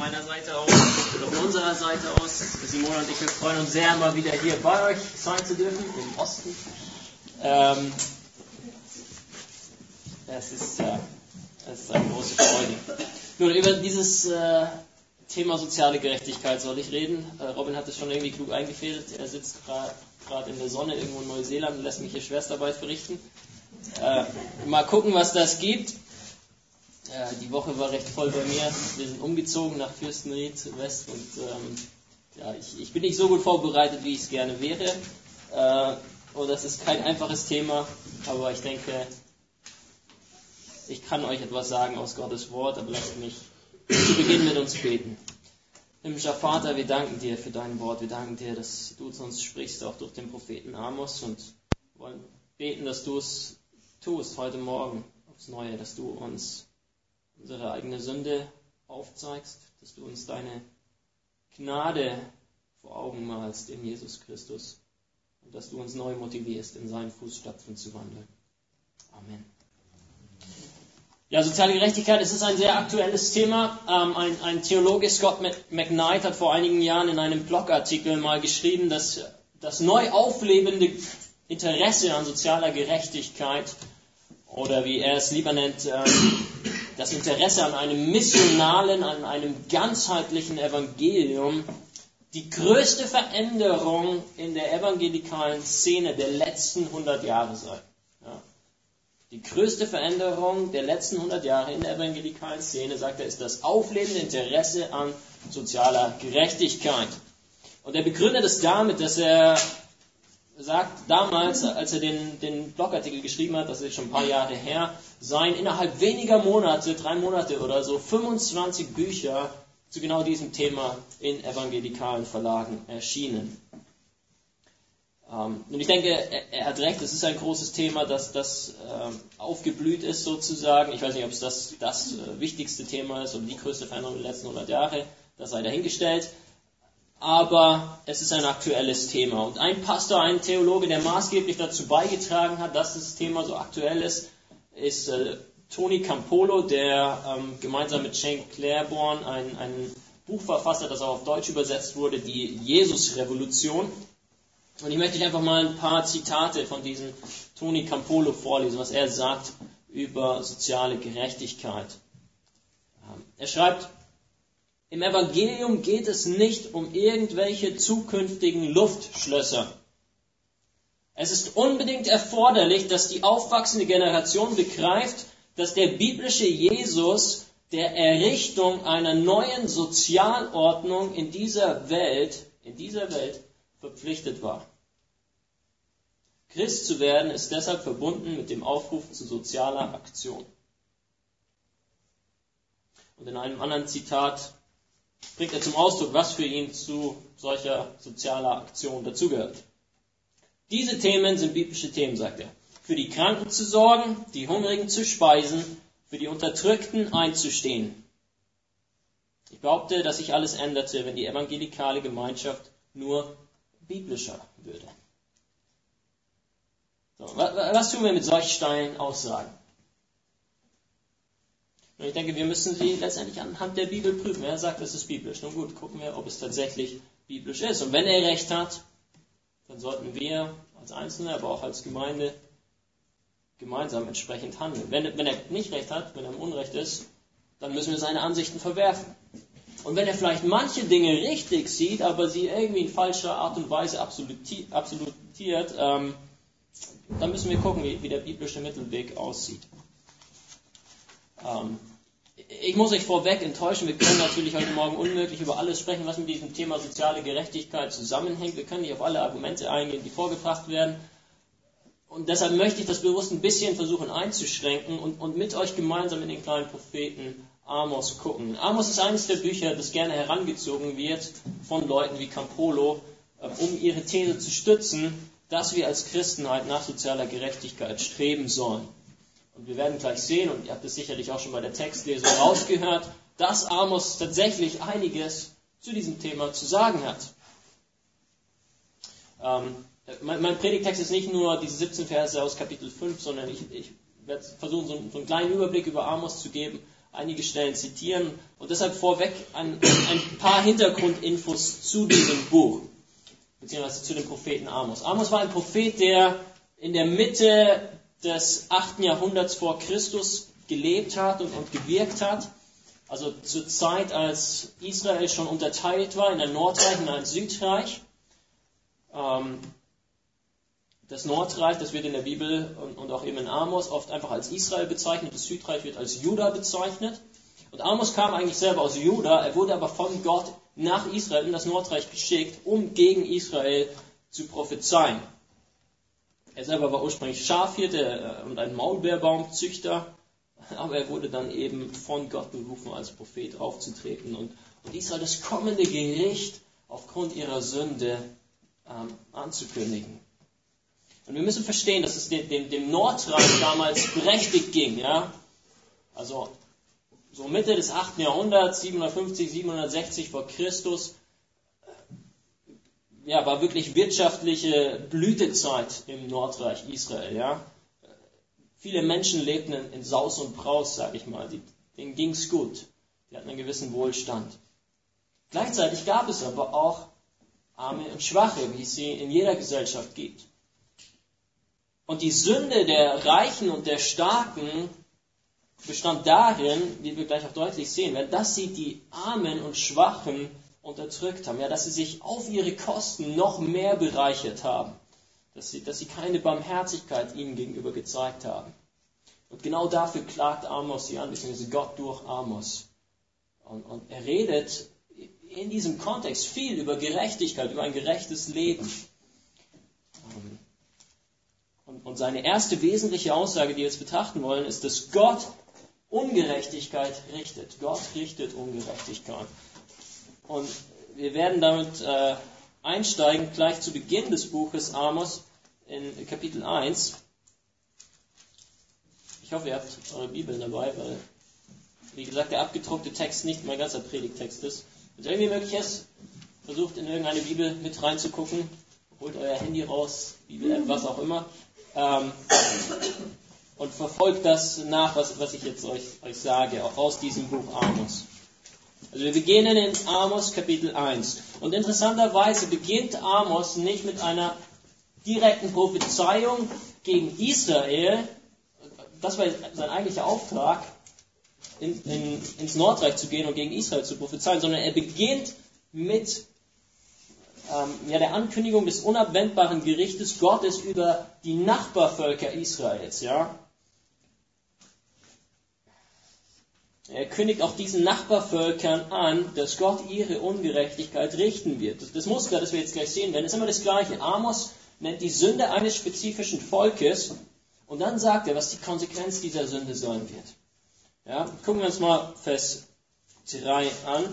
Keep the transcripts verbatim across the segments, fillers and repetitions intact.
meiner Seite aus oder von unserer Seite aus. Simone und ich, wir freuen uns sehr, mal wieder hier bei euch sein zu dürfen, im Osten. Ähm, es, ist, ja, es ist eine große Freude. Nun, über dieses äh, Thema soziale Gerechtigkeit soll ich reden. Äh, Robin hat es schon irgendwie klug eingefädelt. Er sitzt gerade in der Sonne irgendwo in Neuseeland und lässt mich hier Schwerstarbeit verrichten. Äh, mal gucken, was das gibt. Ja, die Woche war recht voll bei mir. Wir sind umgezogen nach Fürstenried West und ähm, ja, ich, ich bin nicht so gut vorbereitet, wie ich es gerne wäre. Äh, und das ist kein einfaches Thema, aber ich denke, ich kann euch etwas sagen aus Gottes Wort, aber lasst mich zu Beginn mit uns beten. Himmlischer Vater, wir danken dir für dein Wort. Wir danken dir, dass du zu uns sprichst, auch durch den Propheten Amos, und wollen beten, dass du es tust heute Morgen aufs Neue, dass du uns unsere eigene Sünde aufzeigst, dass du uns deine Gnade vor Augen malst in Jesus Christus und dass du uns neu motivierst, in seinen Fußstapfen zu wandeln. Amen. Ja, soziale Gerechtigkeit, es ist ein sehr aktuelles Thema. Ähm, ein, ein Theologe, Scott McKnight, hat vor einigen Jahren in einem Blogartikel mal geschrieben, dass das neu auflebende Interesse an sozialer Gerechtigkeit, oder wie er es lieber nennt, ähm, das Interesse an einem missionalen, an einem ganzheitlichen Evangelium, die größte Veränderung in der evangelikalen Szene der letzten hundert Jahre sei. Ja. Die größte Veränderung der letzten hundert Jahre in der evangelikalen Szene, sagt er, ist das auflebende Interesse an sozialer Gerechtigkeit. Und er begründet es damit, dass er sagt, damals, als er den, den Blogartikel geschrieben hat, das ist schon ein paar Jahre her, seien innerhalb weniger Monate, drei Monate oder so, fünfundzwanzig Bücher zu genau diesem Thema in evangelikalen Verlagen erschienen. Ähm, und ich denke, er, er hat recht, es ist ein großes Thema, das, das ähm, aufgeblüht ist sozusagen. Ich weiß nicht, ob es das, das äh, wichtigste Thema ist oder die größte Veränderung der letzten hundert Jahre, das sei dahingestellt. Aber es ist ein aktuelles Thema. Und ein Pastor, ein Theologe, der maßgeblich dazu beigetragen hat, dass das Thema so aktuell ist, ist äh, Tony Campolo, der ähm, gemeinsam mit Shane Claiborne ein, ein Buch verfasst hat, das auch auf Deutsch übersetzt wurde, die Jesus-Revolution. Und ich möchte euch einfach mal ein paar Zitate von diesem Tony Campolo vorlesen, was er sagt über soziale Gerechtigkeit. Ähm, er schreibt: Im Evangelium geht es nicht um irgendwelche zukünftigen Luftschlösser. Es ist unbedingt erforderlich, dass die aufwachsende Generation begreift, dass der biblische Jesus der Errichtung einer neuen Sozialordnung in dieser Welt, in dieser Welt verpflichtet war. Christ zu werden ist deshalb verbunden mit dem Aufruf zu sozialer Aktion. Und in einem anderen Zitat bringt er zum Ausdruck, was für ihn zu solcher sozialer Aktion dazugehört. Diese Themen sind biblische Themen, sagt er. Für die Kranken zu sorgen, die Hungrigen zu speisen, für die Unterdrückten einzustehen. Ich behaupte, dass sich alles änderte, wenn die evangelikale Gemeinschaft nur biblischer würde. So, was tun wir mit solch steilen Aussagen? Und ich denke, wir müssen sie letztendlich anhand der Bibel prüfen. Er sagt, es ist biblisch. Nun gut, gucken wir, ob es tatsächlich biblisch ist. Und wenn er recht hat, dann sollten wir als Einzelne, aber auch als Gemeinde gemeinsam entsprechend handeln. Wenn, wenn er nicht recht hat, wenn er im Unrecht ist, dann müssen wir seine Ansichten verwerfen. Und wenn er vielleicht manche Dinge richtig sieht, aber sie irgendwie in falscher Art und Weise absoluti- absolutiert, ähm, dann müssen wir gucken, wie, wie der biblische Mittelweg aussieht. Ähm, ich muss euch vorweg enttäuschen, wir können natürlich heute Morgen unmöglich über alles sprechen, was mit diesem Thema soziale Gerechtigkeit zusammenhängt. Wir können nicht auf alle Argumente eingehen, die vorgebracht werden. Und deshalb möchte ich das bewusst ein bisschen versuchen einzuschränken und, und mit euch gemeinsam in den kleinen Propheten Amos gucken. Amos ist eines der Bücher, das gerne herangezogen wird von Leuten wie Campolo, um ihre These zu stützen, dass wir als Christen halt nach sozialer Gerechtigkeit streben sollen. Und wir werden gleich sehen, und ihr habt es sicherlich auch schon bei der Textlesung rausgehört, dass Amos tatsächlich einiges zu diesem Thema zu sagen hat. Ähm, mein, mein Predigtext ist nicht nur diese siebzehn Verse aus Kapitel fünf, sondern ich, ich werde versuchen, so einen, so einen kleinen Überblick über Amos zu geben, einige Stellen zitieren und deshalb vorweg ein, ein paar Hintergrundinfos zu diesem Buch, beziehungsweise zu dem Propheten Amos. Amos war ein Prophet, der in der Mitte des achten Jahrhunderts vor Christus gelebt hat und, und gewirkt hat. Also zur Zeit, als Israel schon unterteilt war in ein Nordreich und ein Südreich. Ähm, das Nordreich, das wird in der Bibel und, und auch eben in Amos oft einfach als Israel bezeichnet, das Südreich wird als Juda bezeichnet. Und Amos kam eigentlich selber aus Juda, er wurde aber von Gott nach Israel in das Nordreich geschickt, um gegen Israel zu prophezeien. Er selber war ursprünglich Schafhirte und ein Maulbeerbaumzüchter, aber er wurde dann eben von Gott berufen, als Prophet aufzutreten und, und Israel das kommende Gericht aufgrund ihrer Sünde ähm, anzukündigen. Und wir müssen verstehen, dass es dem, dem, dem Nordreich damals prächtig ging. Ja? Also so Mitte des achten Jahrhunderts, siebenhundertfünfzig, siebenhundertsechzig vor Christus, ja, war wirklich wirtschaftliche Blütezeit im Nordreich Israel. Ja? Viele Menschen lebten in, in Saus und Braus, sage ich mal. Die, denen ging es gut. Die hatten einen gewissen Wohlstand. Gleichzeitig gab es aber auch Arme und Schwache, wie es sie in jeder Gesellschaft gibt. Und die Sünde der Reichen und der Starken bestand darin, wie wir gleich auch deutlich sehen werden, dass sie die Armen und Schwachen unterdrückt haben. Ja, dass sie sich auf ihre Kosten noch mehr bereichert haben. Dass sie, dass sie keine Barmherzigkeit ihnen gegenüber gezeigt haben. Und genau dafür klagt Amos sie an, beziehungsweise Gott durch Amos. Und, und er redet in diesem Kontext viel über Gerechtigkeit, über ein gerechtes Leben. Und, und seine erste wesentliche Aussage, die wir jetzt betrachten wollen, ist, dass Gott Ungerechtigkeit richtet. Gott richtet Ungerechtigkeit. Und wir werden damit äh, einsteigen, gleich zu Beginn des Buches Amos in Kapitel eins. Ich hoffe, ihr habt eure Bibeln dabei, weil, wie gesagt, der abgedruckte Text nicht mein ganzer Predigtext ist. Wenn es irgendwie möglich ist, versucht in irgendeine Bibel mit reinzugucken, holt euer Handy raus, Bibel-App, was auch immer, ähm, und verfolgt das nach, was, was ich jetzt euch, euch sage, aus diesem Buch Amos. Also wir beginnen in Amos Kapitel eins. Und interessanterweise beginnt Amos nicht mit einer direkten Prophezeiung gegen Israel. Das war sein eigentlicher Auftrag, in, in, ins Nordreich zu gehen und gegen Israel zu prophezeien, sondern er beginnt mit ähm, ja, der Ankündigung des unabwendbaren Gerichtes Gottes über die Nachbarvölker Israels. Ja? Er kündigt auch diesen Nachbarvölkern an, dass Gott ihre Ungerechtigkeit richten wird. Das, das Muster, das wir jetzt gleich sehen werden, ist immer das Gleiche. Amos nennt die Sünde eines spezifischen Volkes und dann sagt er, was die Konsequenz dieser Sünde sein wird. Ja, gucken wir uns mal Vers drei an.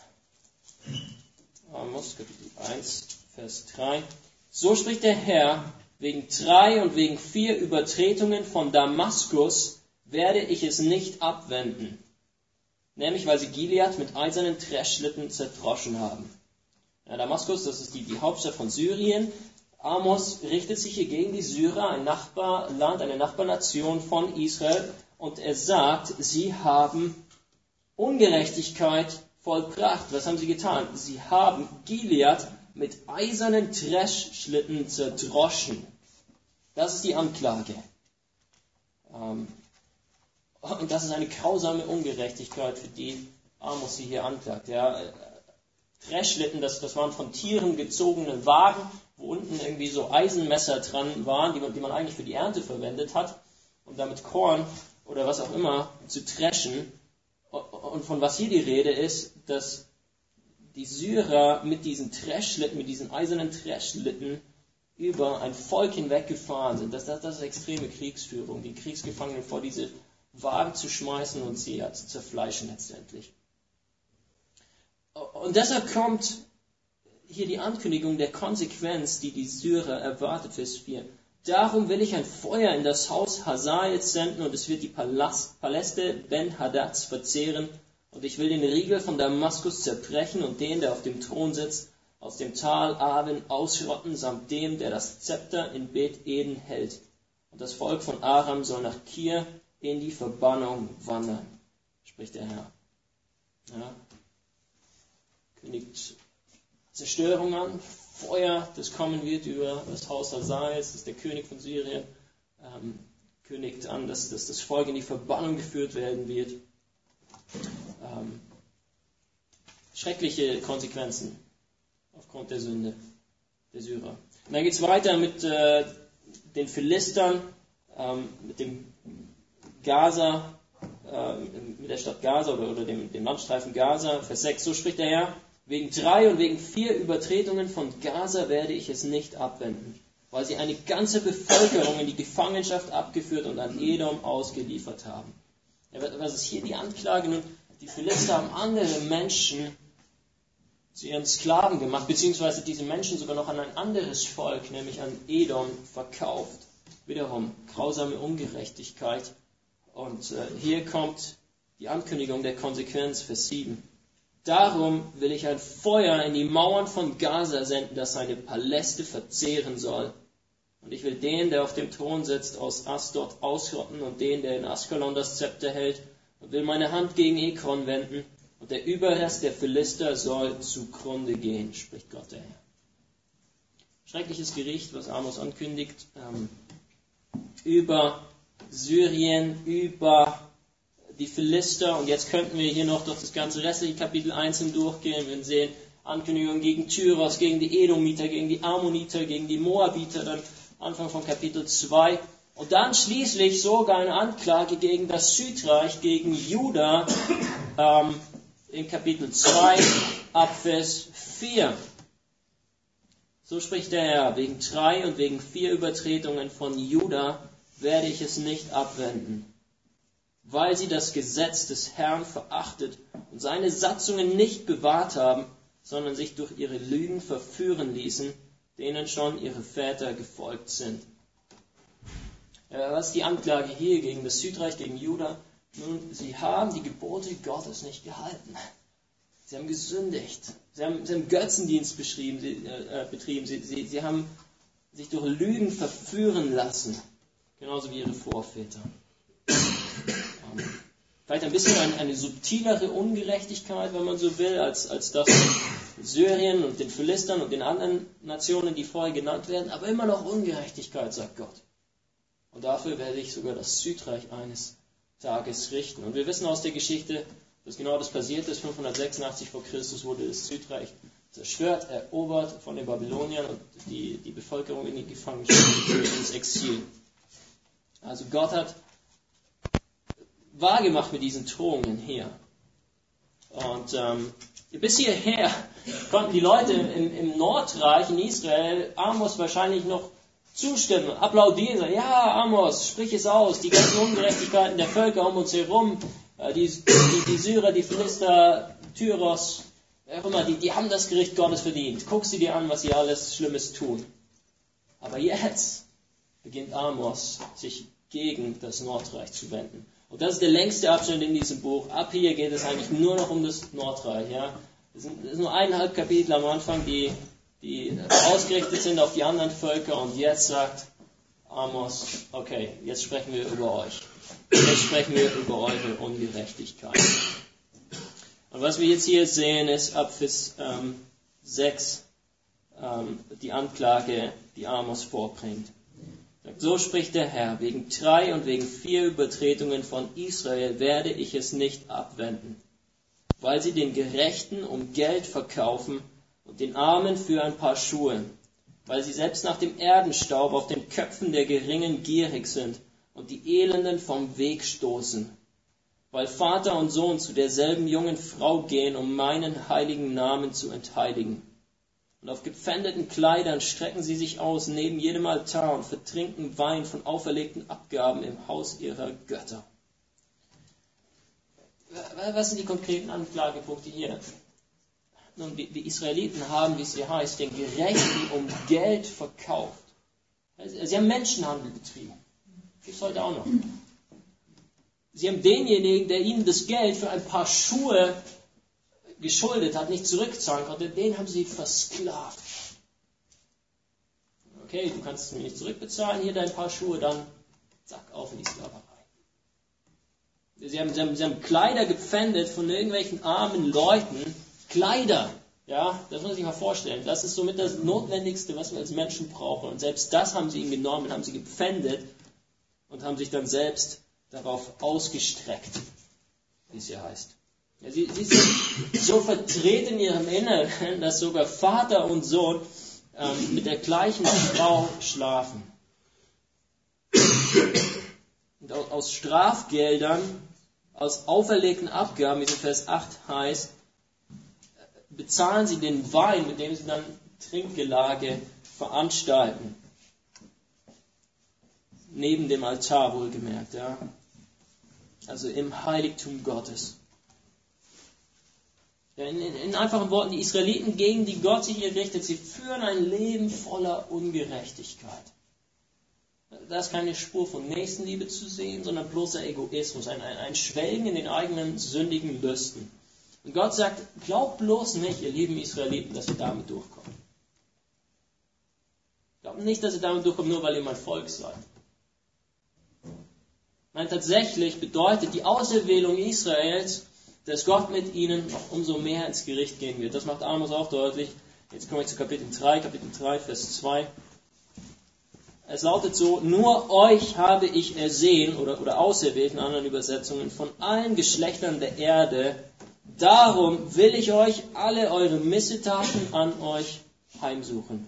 Amos Kapitel eins, Vers drei. So spricht der Herr, wegen drei und wegen vier Übertretungen von Damaskus werde ich es nicht abwenden. Nämlich, weil sie Gilead mit eisernen Dreschschlitten zerdroschen haben. Ja, Damaskus, das ist die, die Hauptstadt von Syrien. Amos richtet sich hier gegen die Syrer, ein Nachbarland, eine Nachbarnation von Israel. Und er sagt, sie haben Ungerechtigkeit vollbracht. Was haben sie getan? Sie haben Gilead mit eisernen Dreschschlitten zerdroschen. Das ist die Anklage. Ähm, Und das ist eine grausame Ungerechtigkeit, für die Amos sie hier anklagt. Ja, Dreschschlitten, das, das waren von Tieren gezogene Wagen, wo unten irgendwie so Eisenmesser dran waren, die man, die man eigentlich für die Ernte verwendet hat, um damit Korn oder was auch immer zu dreschen. Und von was hier die Rede ist, dass die Syrer mit diesen Dreschschlitten, mit diesen eisernen Dreschschlitten über ein Volk hinweg gefahren sind. Das, das, das ist extreme Kriegsführung, die Kriegsgefangenen vor diese Wagen zu schmeißen und sie ja, zu zerfleischen letztendlich. Und deshalb kommt hier die Ankündigung der Konsequenz, die die Syrer erwartet, Vers vier. Darum will ich ein Feuer in das Haus Hazaels senden und es wird die Palast, Paläste Ben-Hadads verzehren und ich will den Riegel von Damaskus zerbrechen und den, der auf dem Thron sitzt, aus dem Tal Aven ausrotten, samt dem, der das Zepter in Bet-Eden hält. Und das Volk von Aram soll nach Kir in die Verbannung wandern, spricht der Herr. Ja. Kündigt Zerstörung an, Feuer, das kommen wird über das Haus Hazaels, das ist der König von Syrien, ähm, kündigt an, dass, dass das Volk in die Verbannung geführt werden wird. Ähm, schreckliche Konsequenzen aufgrund der Sünde der Syrer. Und dann geht es weiter mit äh, den Philistern, ähm, mit dem Gaza, äh, mit der Stadt Gaza oder, oder dem, dem Landstreifen Gaza. Vers sechs, so spricht der Herr: Wegen drei und wegen vier Übertretungen von Gaza werde ich es nicht abwenden, weil sie eine ganze Bevölkerung in die Gefangenschaft abgeführt und an Edom ausgeliefert haben. Ja, was ist hier die Anklage? Nun, die Philister haben andere Menschen zu ihren Sklaven gemacht, beziehungsweise diese Menschen sogar noch an ein anderes Volk, nämlich an Edom, verkauft. Wiederum grausame Ungerechtigkeit. Und äh, hier kommt die Ankündigung der Konsequenz, Vers sieben. Darum will ich ein Feuer in die Mauern von Gaza senden, das seine Paläste verzehren soll. Und ich will den, der auf dem Thron sitzt, aus Asdod ausrotten und den, der in Askelon das Zepter hält, und will meine Hand gegen Ekron wenden. Und der Überrest der Philister soll zugrunde gehen, spricht Gott der Herr. Schreckliches Gericht, was Amos ankündigt, ähm, über Syrien, über die Philister. Und jetzt könnten wir hier noch durch das ganze restliche Kapitel einzeln durchgehen. Wir sehen Ankündigungen gegen Tyros, gegen die Edomiter, gegen die Ammoniter, gegen die Moabiter, dann Anfang von Kapitel zwei. Und dann schließlich sogar eine Anklage gegen das Südreich, gegen Juda, ähm, in Kapitel zwei, ab Vers vier. So spricht der Herr: Wegen drei und wegen vier Übertretungen von Juda werde ich es nicht abwenden, weil sie das Gesetz des Herrn verachtet und seine Satzungen nicht bewahrt haben, sondern sich durch ihre Lügen verführen ließen, denen schon ihre Väter gefolgt sind. Ja, was ist die Anklage hier gegen das Südreich, gegen Juda? Nun, sie haben die Gebote Gottes nicht gehalten. Sie haben gesündigt. Sie haben, sie haben Götzendienst beschrieben, sie, äh, betrieben. Sie, sie, sie haben sich durch Lügen verführen lassen. Genauso wie ihre Vorväter. Ähm, vielleicht ein bisschen eine, eine subtilere Ungerechtigkeit, wenn man so will, als, als das in Syrien und den Philistern und den anderen Nationen, die vorher genannt werden. Aber immer noch Ungerechtigkeit, sagt Gott. Und dafür werde ich sogar das Südreich eines Tages richten. Und wir wissen aus der Geschichte, dass genau das passiert ist. fünfhundertsechsundachtzig vor Christus wurde das Südreich zerstört, erobert von den Babyloniern und die, die Bevölkerung in die Gefangenschaft geführt, ins Exil. Also Gott hat wahrgemacht mit diesen Drohungen hier. Und ähm, bis hierher konnten die Leute im, im Nordreich, in Israel, Amos wahrscheinlich noch zustimmen, applaudieren, sagen: Ja, Amos, sprich es aus, die ganzen Ungerechtigkeiten der Völker um uns herum, die, die, die Syrer, die Philister, Tyros, wer auch immer, die, die haben das Gericht Gottes verdient. Guck sie dir an, was sie alles Schlimmes tun. Aber jetzt beginnt Amos, sich gegen das Nordreich zu wenden. Und das ist der längste Abschnitt in diesem Buch. Ab hier geht es eigentlich nur noch um das Nordreich. Ja? Es sind nur eineinhalb Kapitel am Anfang, die, die ausgerichtet sind auf die anderen Völker. Und jetzt sagt Amos: Okay, jetzt sprechen wir über euch. Jetzt sprechen wir über eure Ungerechtigkeit. Und was wir jetzt hier sehen, ist ab Vers ähm, sechs ähm, die Anklage, die Amos vorbringt. So spricht der Herr: Wegen drei und wegen vier Übertretungen von Israel werde ich es nicht abwenden, weil sie den Gerechten um Geld verkaufen und den Armen für ein paar Schuhe, weil sie selbst nach dem Erdenstaub auf den Köpfen der Geringen gierig sind und die Elenden vom Weg stoßen, weil Vater und Sohn zu derselben jungen Frau gehen, um meinen heiligen Namen zu entheiligen. Und auf gepfändeten Kleidern strecken sie sich aus neben jedem Altar und vertrinken Wein von auferlegten Abgaben im Haus ihrer Götter. Was sind die konkreten Anklagepunkte hier? Nun, die, die Israeliten haben, wie es hier heißt, den Gerechten um Geld verkauft. Sie haben Menschenhandel betrieben. Gibt es heute auch noch. Sie haben denjenigen, der ihnen das Geld für ein paar Schuhe geschuldet hat, nicht zurückzahlen konnte, den haben sie versklavt. Okay, du kannst es mir nicht zurückbezahlen, hier dein paar Schuhe, dann zack, auf in die Sklaverei. Sie haben, sie haben, sie haben Kleider gepfändet von irgendwelchen armen Leuten. Kleider, ja, das muss man sich mal vorstellen. Das ist somit das Notwendigste, was wir als Menschen brauchen. Und selbst das haben sie ihnen genommen, haben sie gepfändet und haben sich dann selbst darauf ausgestreckt, wie es hier heißt. Ja, sie, sie sind so verdreht in ihrem Inneren, dass sogar Vater und Sohn ähm, mit der gleichen Frau schlafen. Und aus Strafgeldern, aus auferlegten Abgaben, wie es in Vers acht heißt, bezahlen sie den Wein, mit dem sie dann Trinkgelage veranstalten. Neben dem Altar wohlgemerkt, ja. Also im Heiligtum Gottes. Ja, in, in, in einfachen Worten, die Israeliten, gegen die Gott sich hier richtet, sie führen ein Leben voller Ungerechtigkeit. Da ist keine Spur von Nächstenliebe zu sehen, sondern bloßer Egoismus, ein, ein, ein Schwelgen in den eigenen sündigen Lüsten. Und Gott sagt, glaubt bloß nicht, ihr lieben Israeliten, dass ihr damit durchkommt. Glaubt nicht, dass ihr damit durchkommt, nur weil ihr mein Volk seid. Nein, tatsächlich bedeutet die Auserwählung Israels, dass Gott mit ihnen noch umso mehr ins Gericht gehen wird. Das macht Amos auch deutlich. Jetzt komme ich zu Kapitel drei, Kapitel drei, Vers zwei. Es lautet so, nur euch habe ich ersehen, oder, oder auserwählt in anderen Übersetzungen, von allen Geschlechtern der Erde. Darum will ich euch alle eure Missetaten an euch heimsuchen.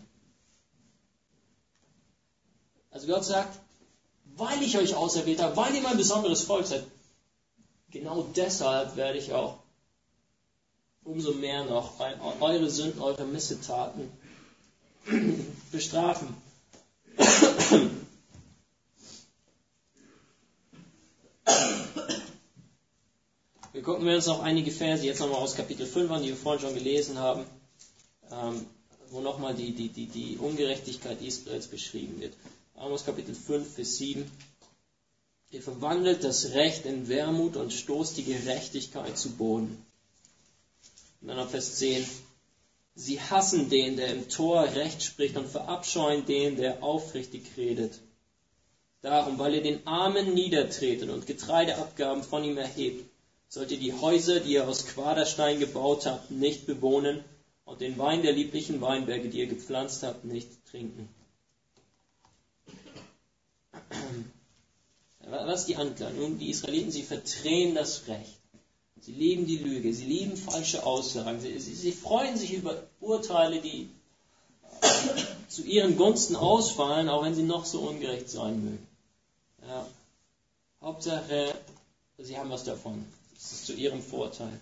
Also Gott sagt, weil ich euch auserwählt habe, weil ihr mein besonderes Volk seid, genau deshalb werde ich auch umso mehr noch eure Sünden, eure Missetaten bestrafen. Wir gucken wir uns noch einige Verse jetzt nochmal aus Kapitel fünf an, die wir vorhin schon gelesen haben, ähm, wo nochmal die, die, die, die Ungerechtigkeit Israels beschrieben wird. Amos Kapitel fünf, Vers sieben. Ihr verwandelt das Recht in Wermut und stoßt die Gerechtigkeit zu Boden. Und dann ab Vers zehn. Sie hassen den, der im Tor Recht spricht, und verabscheuen den, der aufrichtig redet. Darum, weil ihr den Armen niedertretet und Getreideabgaben von ihm erhebt, sollt ihr die Häuser, die ihr aus Quaderstein gebaut habt, nicht bewohnen und den Wein der lieblichen Weinberge, die ihr gepflanzt habt, nicht trinken. Was ist die Anklage? Nun, die Israeliten, sie verdrehen das Recht. Sie lieben die Lüge, sie lieben falsche Aussagen, sie, sie, sie freuen sich über Urteile, die äh, zu ihren Gunsten ausfallen, auch wenn sie noch so ungerecht sein mögen. Ja. Hauptsache, sie haben was davon. Es ist zu ihrem Vorteil.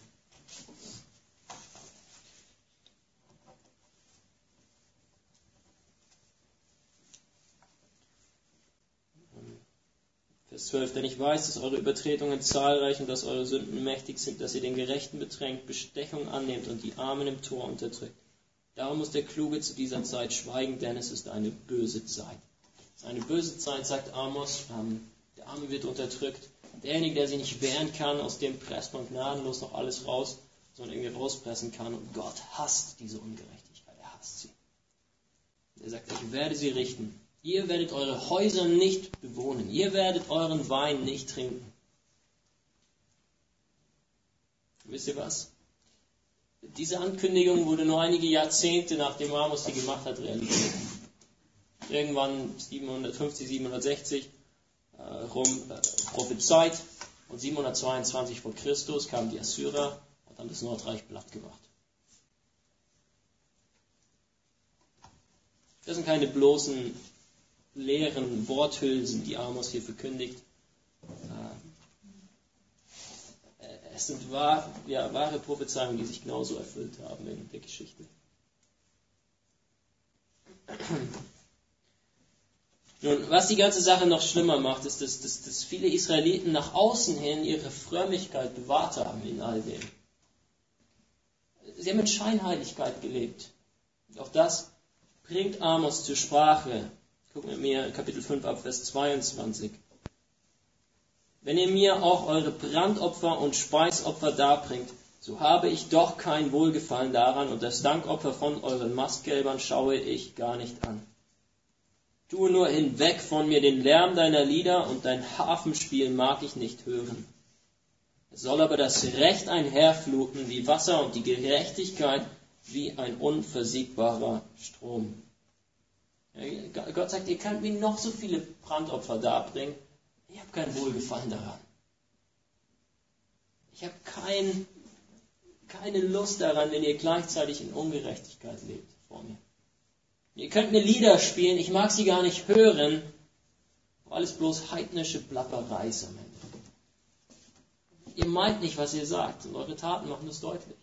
Vers zwölf, denn ich weiß, dass eure Übertretungen zahlreich und dass eure Sünden mächtig sind, dass ihr den Gerechten bedrängt, Bestechung annehmt und die Armen im Tor unterdrückt. Darum muss der Kluge zu dieser Zeit schweigen, denn es ist eine böse Zeit. Es ist eine böse Zeit, sagt Amos, ähm, der Arme wird unterdrückt. Derjenige, der sich nicht wehren kann, aus dem presst man gnadenlos noch alles raus, sondern irgendwie rauspressen kann. Und Gott hasst diese Ungerechtigkeit, er hasst sie. Er sagt, ich werde sie richten. Ihr werdet eure Häuser nicht bewohnen. Ihr werdet euren Wein nicht trinken. Wisst ihr was? Diese Ankündigung wurde nur einige Jahrzehnte, nachdem Amos sie gemacht hat, realisiert. Irgendwann siebenhundertfünfzig, siebenhundertsechzig äh, rum äh, prophezeit und siebenhundertzweiundzwanzig vor Christus kamen die Assyrer und haben das Nordreich platt gemacht. Das sind keine bloßen leeren Worthülsen, die Amos hier verkündigt. Es sind wahr, ja, wahre Prophezeiungen, die sich genauso erfüllt haben in der Geschichte. Nun, was die ganze Sache noch schlimmer macht, ist, dass, dass, dass viele Israeliten nach außen hin ihre Frömmigkeit bewahrt haben in all dem. Sie haben mit Scheinheiligkeit gelebt. Auch das bringt Amos zur Sprache. Gucken wir mir Kapitel fünf ab, Vers zweiundzwanzig. Wenn ihr mir auch eure Brandopfer und Speisopfer darbringt, so habe ich doch kein Wohlgefallen daran, und das Dankopfer von euren Mastgelbern schaue ich gar nicht an. Tue nur hinweg von mir den Lärm deiner Lieder, und dein Harfenspiel mag ich nicht hören. Es soll aber das Recht einherfluten wie Wasser und die Gerechtigkeit wie ein unversiegbarer Strom. Ja, Gott sagt, ihr könnt mir noch so viele Brandopfer darbringen, ich habe kein Wohlgefallen daran. Ich habe kein, keine Lust daran, wenn ihr gleichzeitig in Ungerechtigkeit lebt vor mir. Ihr könnt mir Lieder spielen, ich mag sie gar nicht hören, alles bloß heidnische Plapperei ist am Ende. Ihr meint nicht, was ihr sagt, und eure Taten machen das deutlich.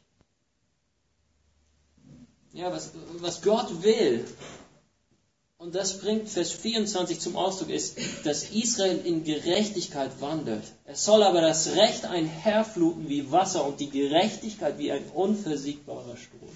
Ja, was, was Gott will, und das bringt Vers vierundzwanzig zum Ausdruck, ist, dass Israel in Gerechtigkeit wandelt. Es soll aber das Recht einherfluten wie Wasser und die Gerechtigkeit wie ein unversiegbarer Strom.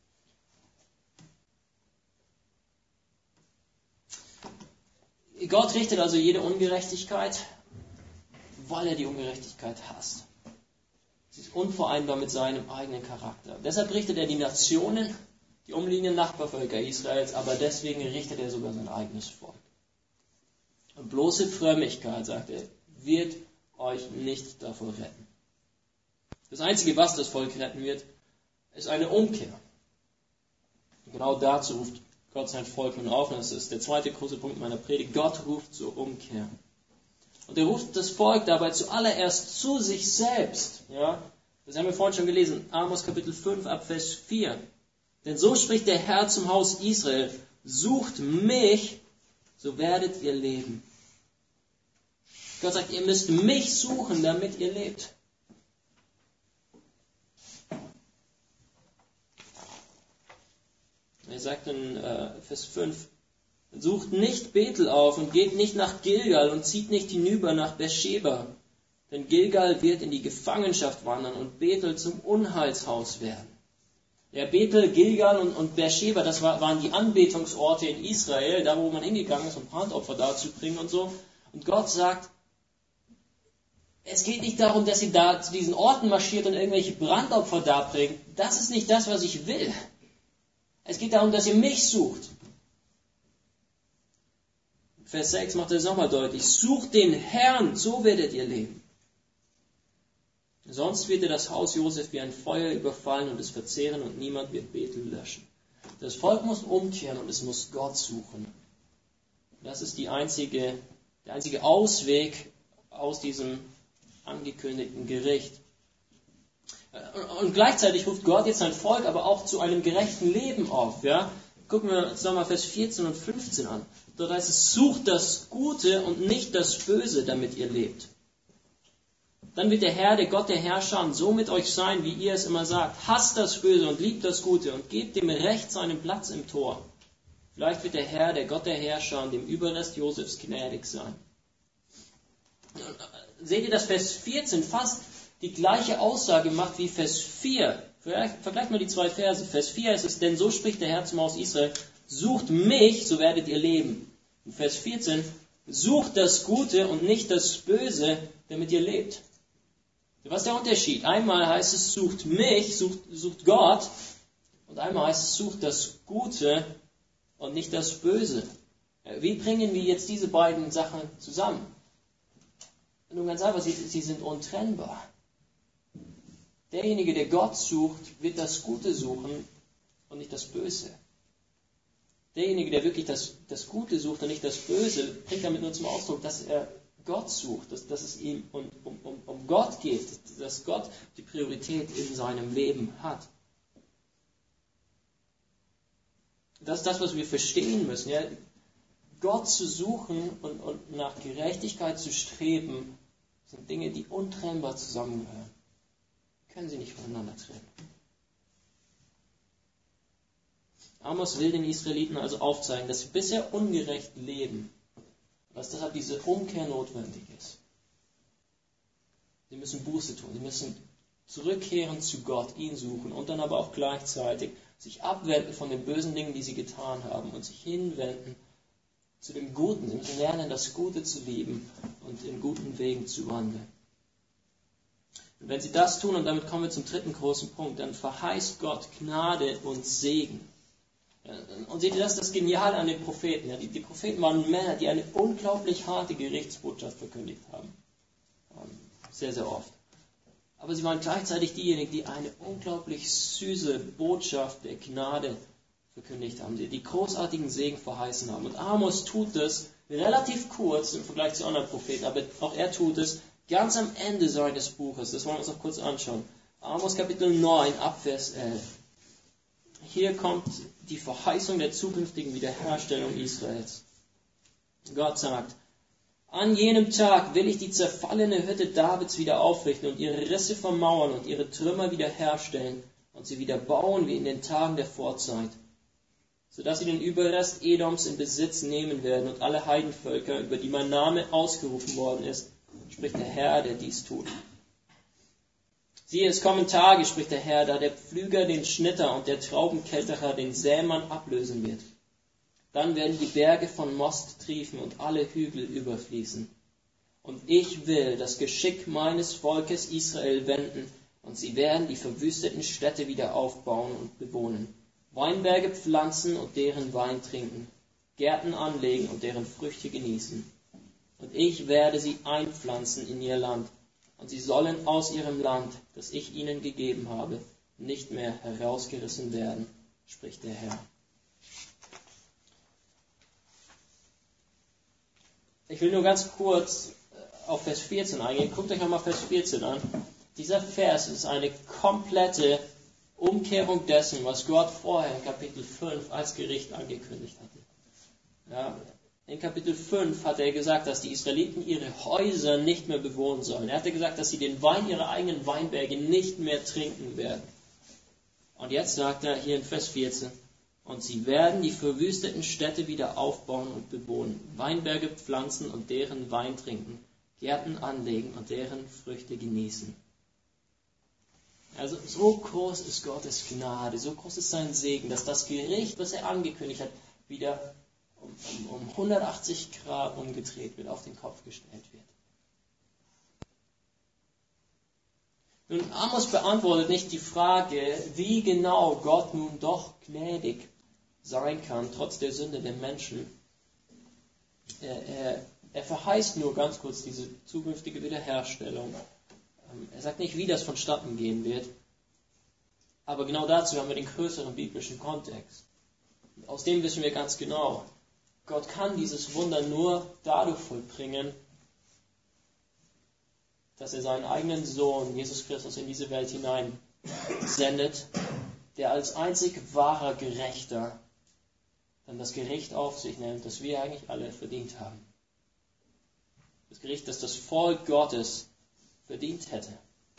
Gott richtet also jede Ungerechtigkeit, weil er die Ungerechtigkeit hasst. Sie ist unvereinbar mit seinem eigenen Charakter. Deshalb richtet er die Nationen, die umliegenden Nachbarvölker Israels, aber deswegen richtet er sogar sein eigenes Volk. Und bloße Frömmigkeit, sagt er, wird euch nicht davor retten. Das Einzige, was das Volk retten wird, ist eine Umkehr. Und genau dazu ruft Gott sein Volk nun auf, und das ist der zweite große Punkt meiner Predigt. Gott ruft zur Umkehr. Und er ruft das Volk dabei zuallererst zu sich selbst. Ja? Das haben wir vorhin schon gelesen, Amos Kapitel fünf ab Vers vier. Denn so spricht der Herr zum Haus Israel, sucht mich, so werdet ihr leben. Gott sagt, ihr müsst mich suchen, damit ihr lebt. Er sagt in äh, Vers fünf, sucht nicht Bethel auf und geht nicht nach Gilgal und zieht nicht hinüber nach Beersheba. Denn Gilgal wird in die Gefangenschaft wandern und Bethel zum Unheilshaus werden. Ja, Bethel, Gilgal und, und Beersheba, das war, waren die Anbetungsorte in Israel, da wo man hingegangen ist, um Brandopfer darzubringen und so. Und Gott sagt, es geht nicht darum, dass ihr da zu diesen Orten marschiert und irgendwelche Brandopfer darbringt. Das ist nicht das, was ich will. Es geht darum, dass ihr mich sucht. Vers sechs macht es nochmal deutlich. Sucht den Herrn, so werdet ihr leben. Sonst wird er das Haus Josef wie ein Feuer überfallen und es verzehren und niemand wird Bethel löschen. Das Volk muss umkehren und es muss Gott suchen. Das ist die einzige, der einzige Ausweg aus diesem angekündigten Gericht. Und gleichzeitig ruft Gott jetzt sein Volk aber auch zu einem gerechten Leben auf. Ja? Gucken wir uns nochmal Vers vierzehn und fünfzehn an. Dort heißt es, sucht das Gute und nicht das Böse, damit ihr lebt. Dann wird der Herr, der Gott der Herrscher, so mit euch sein, wie ihr es immer sagt. Hasst das Böse und liebt das Gute und gebt dem Recht seinen Platz im Tor. Vielleicht wird der Herr, der Gott der Herrscher, dem Überrest Josefs gnädig sein. Seht ihr, dass Vers vierzehn fast die gleiche Aussage macht wie Vers vier. Vergleicht mal die zwei Verse. Vers vier ist es, denn so spricht der Herr zum Haus Israel, sucht mich, so werdet ihr leben. Und Vers vierzehn, sucht das Gute und nicht das Böse, damit ihr lebt. Was ist der Unterschied? Einmal heißt es, sucht mich, sucht, sucht Gott, und einmal heißt es, sucht das Gute und nicht das Böse. Wie bringen wir jetzt diese beiden Sachen zusammen? Nun ganz einfach, sie, sie sind untrennbar. Derjenige, der Gott sucht, wird das Gute suchen und nicht das Böse. Derjenige, der wirklich das, das Gute sucht und nicht das Böse, bringt damit nur zum Ausdruck, dass er Gott sucht, dass, dass es ihm um, um, um, um Gott geht, dass Gott die Priorität in seinem Leben hat. Das ist das, was wir verstehen müssen. Ja? Gott zu suchen und, und nach Gerechtigkeit zu streben, sind Dinge, die untrennbar zusammengehören. Können sie nicht voneinander trennen. Amos will den Israeliten also aufzeigen, dass sie bisher ungerecht leben, dass deshalb diese Umkehr notwendig ist. Sie müssen Buße tun, sie müssen zurückkehren zu Gott, ihn suchen und dann aber auch gleichzeitig sich abwenden von den bösen Dingen, die sie getan haben und sich hinwenden zu dem Guten. Sie müssen lernen, das Gute zu lieben und in guten Wegen zu wandeln. Und wenn sie das tun, und damit kommen wir zum dritten großen Punkt, dann verheißt Gott Gnade und Segen. Und seht ihr, das ist das Geniale an den Propheten. Ja, die, die Propheten waren Männer, die eine unglaublich harte Gerichtsbotschaft verkündigt haben. Sehr, sehr oft. aber sie waren gleichzeitig diejenigen, die eine unglaublich süße Botschaft der Gnade verkündigt haben, die die großartigen Segen verheißen haben. Und Amos tut es relativ kurz im Vergleich zu anderen Propheten, aber auch er tut es ganz am Ende seines Buches. Das wollen wir uns noch kurz anschauen. Amos Kapitel neun, ab Vers elf. Hier kommt die Verheißung der zukünftigen Wiederherstellung Israels. Gott sagt, an jenem Tag will ich die zerfallene Hütte Davids wieder aufrichten und ihre Risse vermauern und ihre Trümmer wiederherstellen und sie wieder bauen wie in den Tagen der Vorzeit, sodass sie den Überrest Edoms in Besitz nehmen werden und alle Heidenvölker, über die mein Name ausgerufen worden ist, spricht der Herr, der dies tut. Siehe, es kommen Tage, spricht der Herr, da der Pflüger den Schnitter und der Traubenkelterer den Sämann ablösen wird. Dann werden die Berge von Most triefen und alle Hügel überfließen. Und ich will das Geschick meines Volkes Israel wenden, und sie werden die verwüsteten Städte wieder aufbauen und bewohnen, Weinberge pflanzen und deren Wein trinken, Gärten anlegen und deren Früchte genießen. Und ich werde sie einpflanzen in ihr Land, und sie sollen aus ihrem Land, das ich ihnen gegeben habe, nicht mehr herausgerissen werden, spricht der Herr. Ich will nur ganz kurz auf Vers vierzehn eingehen. Guckt euch nochmal Vers vierzehn an. Dieser Vers ist eine komplette Umkehrung dessen, was Gott vorher in Kapitel fünf als Gericht angekündigt hatte. Ja, in Kapitel fünf hat er gesagt, dass die Israeliten ihre Häuser nicht mehr bewohnen sollen. Er hatte gesagt, dass sie den Wein ihrer eigenen Weinberge nicht mehr trinken werden. Und jetzt sagt er hier in Vers vierzehn, und sie werden die verwüsteten Städte wieder aufbauen und bewohnen, Weinberge pflanzen und deren Wein trinken, Gärten anlegen und deren Früchte genießen. Also so groß ist Gottes Gnade, so groß ist sein Segen, dass das Gericht, was er angekündigt hat, wieder um, um, um hundertachtzig Grad umgedreht wird, auf den Kopf gestellt wird. Nun, Amos beantwortet nicht die Frage, wie genau Gott nun doch gnädig sein kann, trotz der Sünde der Menschen. Er, er, er verheißt nur ganz kurz diese zukünftige Wiederherstellung. Er sagt nicht, wie das vonstatten gehen wird, aber genau dazu haben wir den größeren biblischen Kontext. Aus dem wissen wir ganz genau, Gott kann dieses Wunder nur dadurch vollbringen, dass er seinen eigenen Sohn, Jesus Christus, in diese Welt hinein sendet, der als einzig wahrer Gerechter dann das Gericht auf sich nimmt, das wir eigentlich alle verdient haben. Das Gericht, das das Volk Gottes verdient hätte.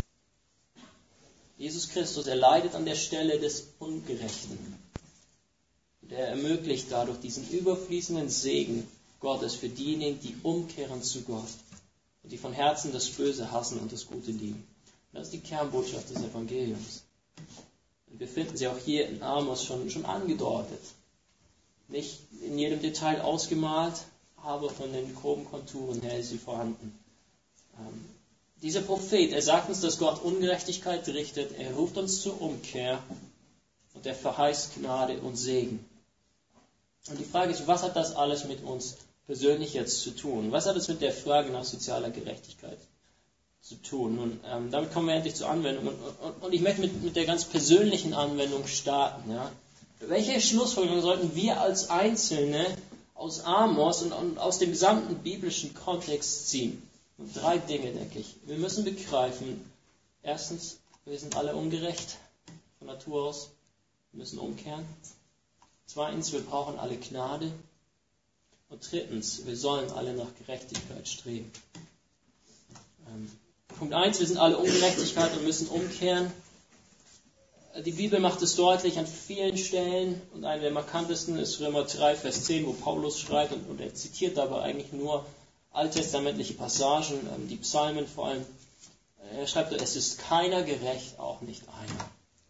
Jesus Christus, er leidet an der Stelle des Ungerechten. Und er ermöglicht dadurch diesen überfließenden Segen Gottes für diejenigen, die umkehren zu Gott und die von Herzen das Böse hassen und das Gute lieben. Und das ist die Kernbotschaft des Evangeliums. Und wir finden sie auch hier in Amos schon, schon angedeutet. Nicht in jedem Detail ausgemalt, aber von den groben Konturen her ist sie vorhanden. Ähm, dieser Prophet, er sagt uns, dass Gott Ungerechtigkeit richtet, er ruft uns zur Umkehr und er verheißt Gnade und Segen. Und die Frage ist, was hat das alles mit uns persönlich jetzt zu tun? Was hat es mit der Frage nach sozialer Gerechtigkeit zu tun? Und ähm, damit kommen wir endlich zur Anwendung. Und, und, und ich möchte mit, mit der ganz persönlichen Anwendung starten. Ja? Welche Schlussfolgerungen sollten wir als Einzelne aus Amos und, und aus dem gesamten biblischen Kontext ziehen? Und drei Dinge, denke ich. Wir müssen begreifen, erstens, wir sind alle ungerecht von Natur aus. Wir müssen umkehren. Zweitens, wir brauchen alle Gnade. Und drittens, wir sollen alle nach Gerechtigkeit streben. Ähm, Punkt eins, wir sind alle Ungerechtigkeit und müssen umkehren. Die Bibel macht es deutlich an vielen Stellen und eine der markantesten ist Römer drei, Vers zehn, wo Paulus schreibt und, und er zitiert dabei eigentlich nur alttestamentliche Passagen, ähm, die Psalmen vor allem. Er schreibt, es ist keiner gerecht, auch nicht einer.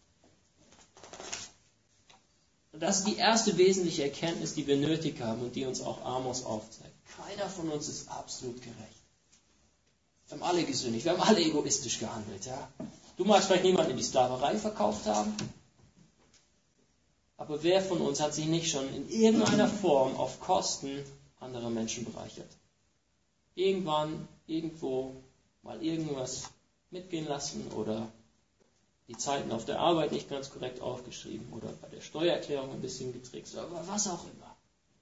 Und das ist die erste wesentliche Erkenntnis, die wir nötig haben und die uns auch Amos aufzeigt. Keiner von uns ist absolut gerecht. Wir haben alle gesündigt, wir haben alle egoistisch gehandelt. Ja? Du magst vielleicht niemanden in die Sklaverei verkauft haben, aber wer von uns hat sich nicht schon in irgendeiner Form auf Kosten anderer Menschen bereichert? Irgendwann, irgendwo, mal irgendwas mitgehen lassen oder die Zeiten auf der Arbeit nicht ganz korrekt aufgeschrieben oder bei der Steuererklärung ein bisschen getrickst, aber was auch immer.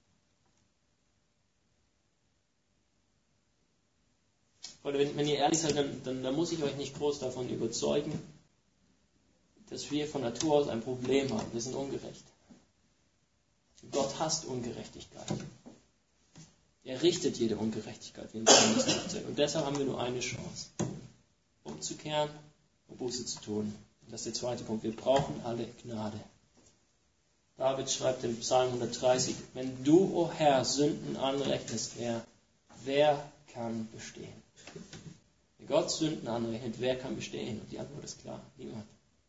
Oder wenn, wenn ihr ehrlich seid, dann, dann, dann muss ich euch nicht groß davon überzeugen, dass wir von Natur aus ein Problem haben. Wir sind ungerecht. Gott hasst Ungerechtigkeit. Er richtet jede Ungerechtigkeit. Wie und deshalb haben wir nur eine Chance, umzukehren und Buße zu tun. Das ist der zweite Punkt. Wir brauchen alle Gnade. David schreibt im Psalm hundertdreißig, wenn du, o Herr, Sünden anrechnest, Herr, wer kann bestehen? Wenn Gott Sünden anrechnet, wer kann bestehen? Und die Antwort ist klar, niemand.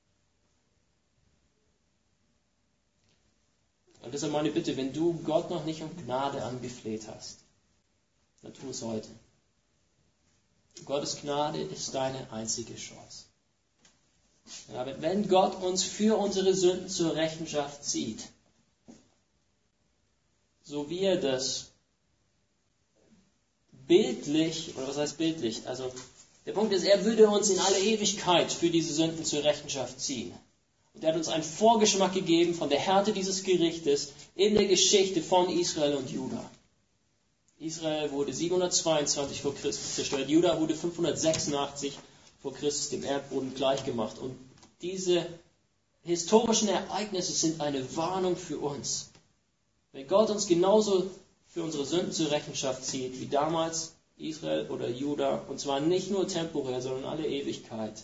Und deshalb meine Bitte, wenn du Gott noch nicht um Gnade angefleht hast, dann tu es heute. Gottes Gnade ist deine einzige Chance. Ja, wenn Gott uns für unsere Sünden zur Rechenschaft zieht, so wie er das bildlich, oder was heißt bildlich, also der Punkt ist, er würde uns in alle Ewigkeit für diese Sünden zur Rechenschaft ziehen. Und er hat uns einen Vorgeschmack gegeben von der Härte dieses Gerichtes in der Geschichte von Israel und Juda. Israel wurde siebenhundertzweiundzwanzig vor Christus zerstört, Juda wurde fünfhundertsechsundachtzig vor Christus dem Erdboden gleichgemacht. Und diese historischen Ereignisse sind eine Warnung für uns. Wenn Gott uns genauso für unsere Sünden zur Rechenschaft zieht, wie damals Israel oder Juda, und zwar nicht nur temporär, sondern alle Ewigkeit,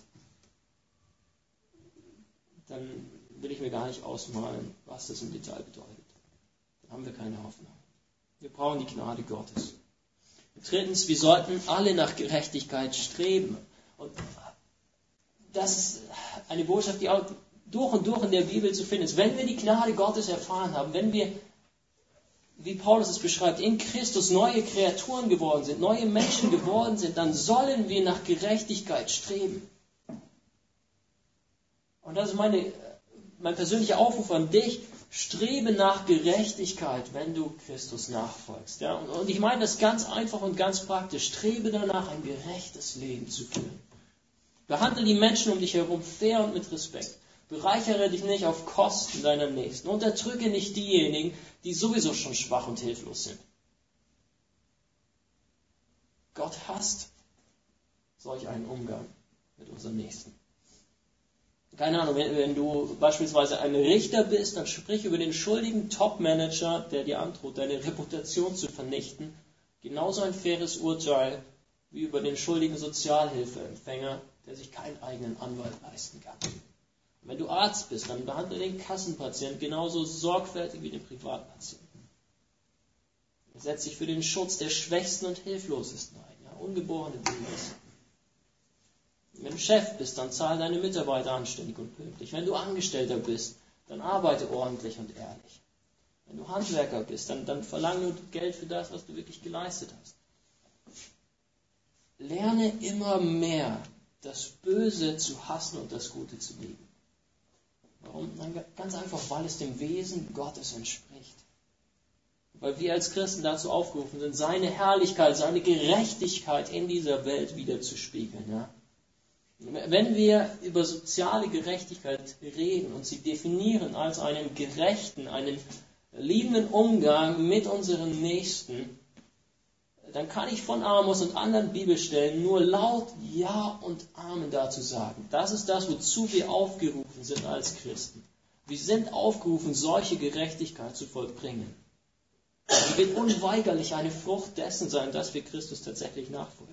dann will ich mir gar nicht ausmalen, was das im Detail bedeutet. Dann haben wir keine Hoffnung. Wir brauchen die Gnade Gottes. Und drittens, wir sollten alle nach Gerechtigkeit streben. Und das ist eine Botschaft, die auch durch und durch in der Bibel zu finden ist. Wenn wir die Gnade Gottes erfahren haben, wenn wir, wie Paulus es beschreibt, in Christus neue Kreaturen geworden sind, neue Menschen geworden sind, dann sollen wir nach Gerechtigkeit streben. Und das ist meine, mein persönlicher Aufruf an dich. Strebe nach Gerechtigkeit, wenn du Christus nachfolgst. Ja? Und, und ich meine das ganz einfach und ganz praktisch. Strebe danach, ein gerechtes Leben zu führen. Behandle die Menschen um dich herum fair und mit Respekt. Bereichere dich nicht auf Kosten deiner Nächsten. Unterdrücke nicht diejenigen, die sowieso schon schwach und hilflos sind. Gott hasst solch einen Umgang mit unserem Nächsten. Keine Ahnung, wenn, wenn du beispielsweise ein Richter bist, dann sprich über den schuldigen Top-Manager, der dir androht, deine Reputation zu vernichten. Genauso ein faires Urteil wie über den schuldigen Sozialhilfeempfänger, der sich keinen eigenen Anwalt leisten kann. Und wenn du Arzt bist, dann behandle den Kassenpatient genauso sorgfältig wie den Privatpatienten. Setz dich für den Schutz der Schwächsten und Hilflosesten ein, ja, ungeborene Babys. Wenn du Chef bist, dann zahl deine Mitarbeiter anständig und pünktlich. Wenn du Angestellter bist, dann arbeite ordentlich und ehrlich. Wenn du Handwerker bist, dann, dann verlang nur Geld für das, was du wirklich geleistet hast. Lerne immer mehr, das Böse zu hassen und das Gute zu lieben. Warum? Ganz einfach, weil es dem Wesen Gottes entspricht. Weil wir als Christen dazu aufgerufen sind, seine Herrlichkeit, seine Gerechtigkeit in dieser Welt wiederzuspiegeln. Ja? Wenn wir über soziale Gerechtigkeit reden und sie definieren als einen gerechten, einen liebenden Umgang mit unseren Nächsten, dann kann ich von Amos und anderen Bibelstellen nur laut Ja und Amen dazu sagen. Das ist das, wozu wir aufgerufen sind als Christen. Wir sind aufgerufen, solche Gerechtigkeit zu vollbringen. Sie wird unweigerlich eine Frucht dessen sein, dass wir Christus tatsächlich nachfolgen.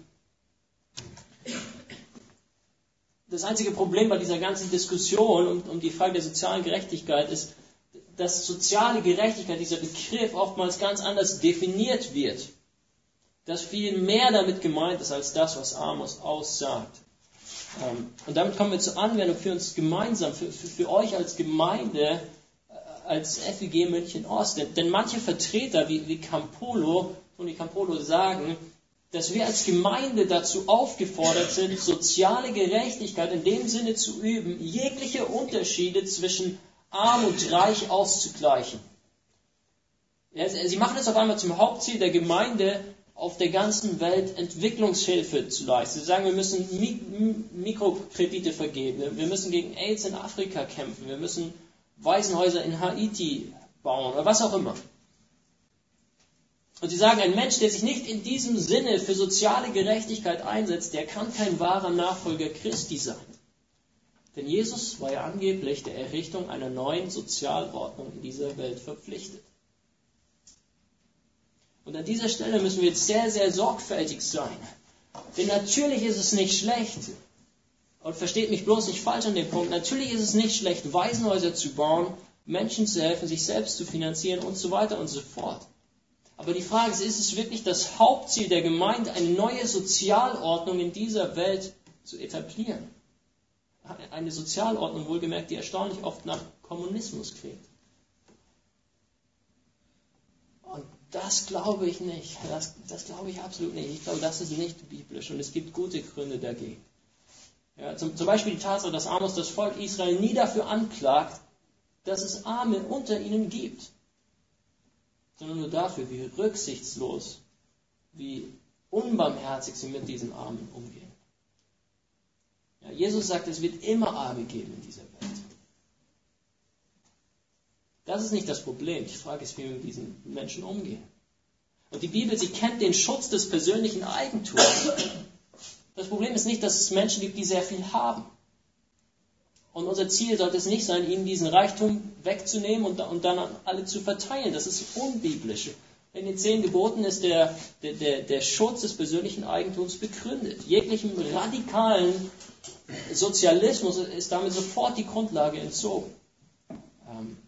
Das einzige Problem bei dieser ganzen Diskussion um, um die Frage der sozialen Gerechtigkeit ist, dass soziale Gerechtigkeit, dieser Begriff, oftmals ganz anders definiert wird. Dass viel mehr damit gemeint ist, als das, was Amos aussagt. Und damit kommen wir zur Anwendung für uns gemeinsam, für, für, für euch als Gemeinde, als F E G München Ost. Denn, denn manche Vertreter wie, wie Campolo, Toni Campolo sagen, dass wir als Gemeinde dazu aufgefordert sind, soziale Gerechtigkeit in dem Sinne zu üben, jegliche Unterschiede zwischen arm und reich auszugleichen. Ja, sie machen es auf einmal zum Hauptziel der Gemeinde, auf der ganzen Welt Entwicklungshilfe zu leisten. Sie sagen, wir müssen Mikrokredite vergeben, wir müssen gegen AIDS in Afrika kämpfen, wir müssen Waisenhäuser in Haiti bauen oder was auch immer. Und sie sagen, ein Mensch, der sich nicht in diesem Sinne für soziale Gerechtigkeit einsetzt, der kann kein wahrer Nachfolger Christi sein. Denn Jesus war ja angeblich der Errichtung einer neuen Sozialordnung in dieser Welt verpflichtet. Und an dieser Stelle müssen wir jetzt sehr, sehr sorgfältig sein. Denn natürlich ist es nicht schlecht, und versteht mich bloß nicht falsch an dem Punkt, natürlich ist es nicht schlecht, Waisenhäuser zu bauen, Menschen zu helfen, sich selbst zu finanzieren und so weiter und so fort. Aber die Frage ist, ist es wirklich das Hauptziel der Gemeinde, eine neue Sozialordnung in dieser Welt zu etablieren? Eine Sozialordnung, wohlgemerkt, die erstaunlich oft nach Kommunismus klingt. Und das glaube ich nicht. Das, das glaube ich absolut nicht. Ich glaube, das ist nicht biblisch und es gibt gute Gründe dagegen. Ja, zum, zum Beispiel die Tatsache, dass Amos das Volk Israel nie dafür anklagt, dass es Arme unter ihnen gibt, sondern nur dafür, wie rücksichtslos, wie unbarmherzig sie mit diesen Armen umgehen. Ja, Jesus sagt, es wird immer Arme geben in dieser Welt. Das ist nicht das Problem. Die Frage ist, wie wir mit diesen Menschen umgehen. Und die Bibel, sie kennt den Schutz des persönlichen Eigentums. Das Problem ist nicht, dass es Menschen gibt, die sehr viel haben. Und unser Ziel sollte es nicht sein, ihnen diesen Reichtum wegzunehmen und, und dann an alle zu verteilen. Das ist unbiblisch. In den zehn Geboten ist der, der, der, der Schutz des persönlichen Eigentums begründet. Jeglichem radikalen Sozialismus ist damit sofort die Grundlage entzogen. Ähm,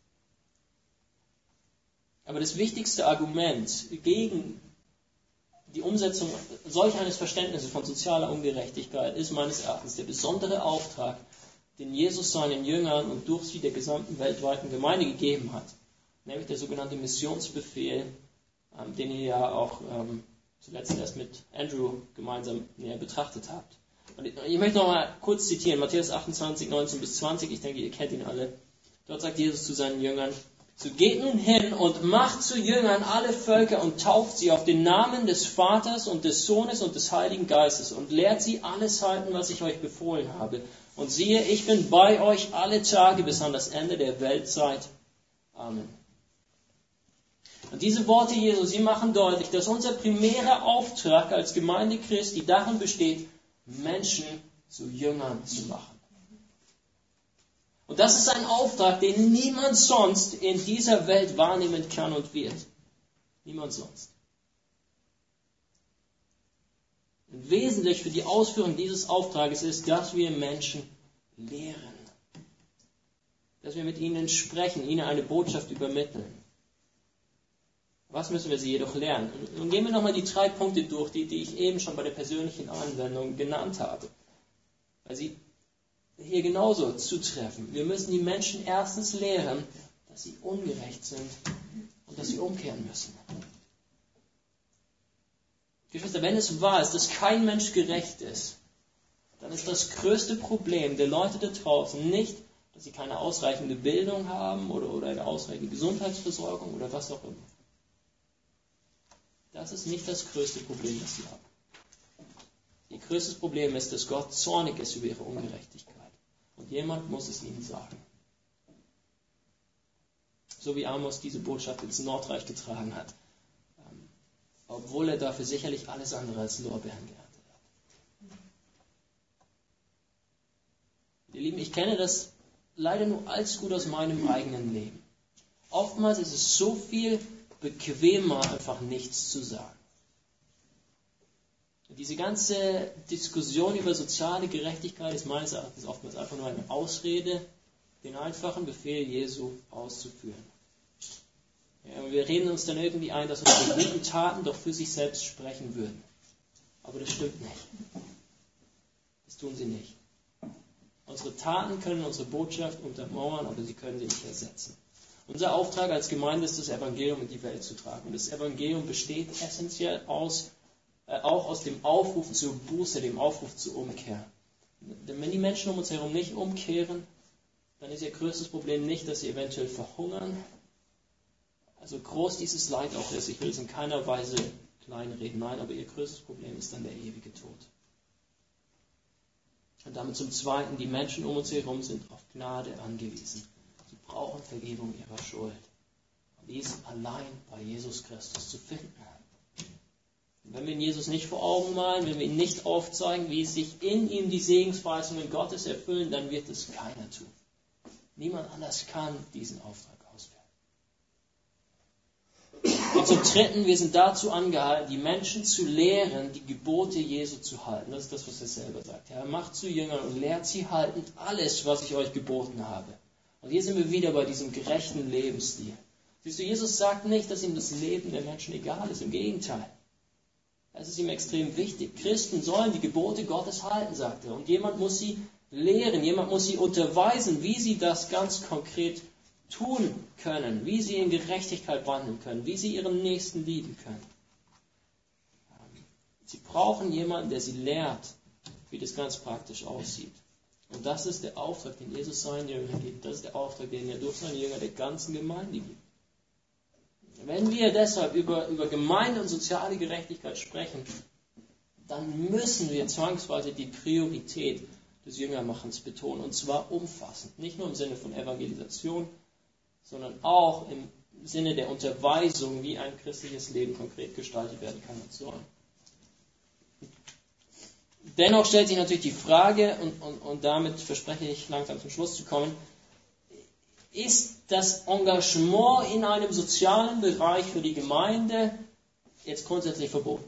aber das wichtigste Argument gegen die Umsetzung solch eines Verständnisses von sozialer Ungerechtigkeit ist meines Erachtens der besondere Auftrag, den Jesus seinen Jüngern und durch sie der gesamten weltweiten Gemeinde gegeben hat. Nämlich der sogenannte Missionsbefehl, ähm, den ihr ja auch ähm, zuletzt erst mit Andrew gemeinsam näher betrachtet habt. Und ich, ich möchte noch mal kurz zitieren, Matthäus achtundzwanzig, neunzehn bis zwanzig, ich denke, ihr kennt ihn alle. Dort sagt Jesus zu seinen Jüngern, so geht nun hin und macht zu Jüngern alle Völker und tauft sie auf den Namen des Vaters und des Sohnes und des Heiligen Geistes und lehrt sie alles halten, was ich euch befohlen habe. Und siehe, ich bin bei euch alle Tage bis an das Ende der Weltzeit. Amen. Und diese Worte Jesu, sie machen deutlich, dass unser primärer Auftrag als Gemeinde Christi darin besteht, Menschen zu Jüngern zu machen. Und das ist ein Auftrag, den niemand sonst in dieser Welt wahrnehmen kann und wird. Niemand sonst. Und wesentlich für die Ausführung dieses Auftrages ist, dass wir Menschen lehren. Dass wir mit ihnen sprechen, ihnen eine Botschaft übermitteln. Was müssen wir sie jedoch lernen? Und gehen wir nochmal die drei Punkte durch, die, die ich eben schon bei der persönlichen Anwendung genannt habe. Weil sie hier genauso zutreffen. Wir müssen die Menschen erstens lehren, dass sie ungerecht sind und dass sie umkehren müssen. Geschwister, wenn es wahr ist, dass kein Mensch gerecht ist, dann ist das größte Problem der Leute da draußen nicht, dass sie keine ausreichende Bildung haben oder, oder eine ausreichende Gesundheitsversorgung oder was auch immer. Das ist nicht das größte Problem, das sie haben. Ihr größtes Problem ist, dass Gott zornig ist über ihre Ungerechtigkeit. Und jemand muss es ihnen sagen. So wie Amos diese Botschaft ins Nordreich getragen hat. Ähm, obwohl er dafür sicherlich alles andere als Lorbeeren geerntet hat. Ihr Lieben, ich kenne das leider nur allzu gut aus meinem eigenen Leben. Oftmals ist es so viel bequemer, einfach nichts zu sagen. Diese ganze Diskussion über soziale Gerechtigkeit ist meines Erachtens oftmals einfach nur eine Ausrede, den einfachen Befehl Jesu auszuführen. Ja, wir reden uns dann irgendwie ein, dass unsere guten Taten doch für sich selbst sprechen würden. Aber das stimmt nicht. Das tun sie nicht. Unsere Taten können unsere Botschaft untermauern, aber sie können sie nicht ersetzen. Unser Auftrag als Gemeinde ist, das Evangelium in die Welt zu tragen. Und das Evangelium besteht essentiell aus auch aus dem Aufruf zur Buße, dem Aufruf zur Umkehr. Denn wenn die Menschen um uns herum nicht umkehren, dann ist ihr größtes Problem nicht, dass sie eventuell verhungern. Also groß dieses Leid auch ist, ich will es in keiner Weise kleinreden. Nein, aber ihr größtes Problem ist dann der ewige Tod. Und damit zum Zweiten, die Menschen um uns herum sind auf Gnade angewiesen. Sie brauchen Vergebung ihrer Schuld. Und die ist allein bei Jesus Christus zu finden. Und wenn wir ihn Jesus nicht vor Augen malen, wenn wir ihn nicht aufzeigen, wie sich in ihm die Segensverheißungen Gottes erfüllen, dann wird es keiner tun. Niemand anders kann diesen Auftrag ausführen. Und zum Dritten, wir sind dazu angehalten, die Menschen zu lehren, die Gebote Jesu zu halten. Das ist das, was er selber sagt. Er macht zu Jüngern und lehrt sie halten alles, was ich euch geboten habe. Und hier sind wir wieder bei diesem gerechten Lebensstil. Siehst du, Jesus sagt nicht, dass ihm das Leben der Menschen egal ist. Im Gegenteil. Es ist ihm extrem wichtig. Christen sollen die Gebote Gottes halten, sagt er. Und jemand muss sie lehren, jemand muss sie unterweisen, wie sie das ganz konkret tun können, wie sie in Gerechtigkeit wandeln können, wie sie ihren Nächsten lieben können. Sie brauchen jemanden, der sie lehrt, wie das ganz praktisch aussieht. Und das ist der Auftrag, den Jesus seinen Jüngern gibt. Das ist der Auftrag, den er durch seine Jünger der ganzen Gemeinde gibt. Wenn wir deshalb über, über Gemeinde und soziale Gerechtigkeit sprechen, dann müssen wir zwangsweise die Priorität des Jüngermachens betonen. Und zwar umfassend. Nicht nur im Sinne von Evangelisation, sondern auch im Sinne der Unterweisung, wie ein christliches Leben konkret gestaltet werden kann und soll. Dennoch stellt sich natürlich die Frage, und, und, und damit verspreche ich langsam zum Schluss zu kommen, ist das Engagement in einem sozialen Bereich für die Gemeinde jetzt grundsätzlich verboten?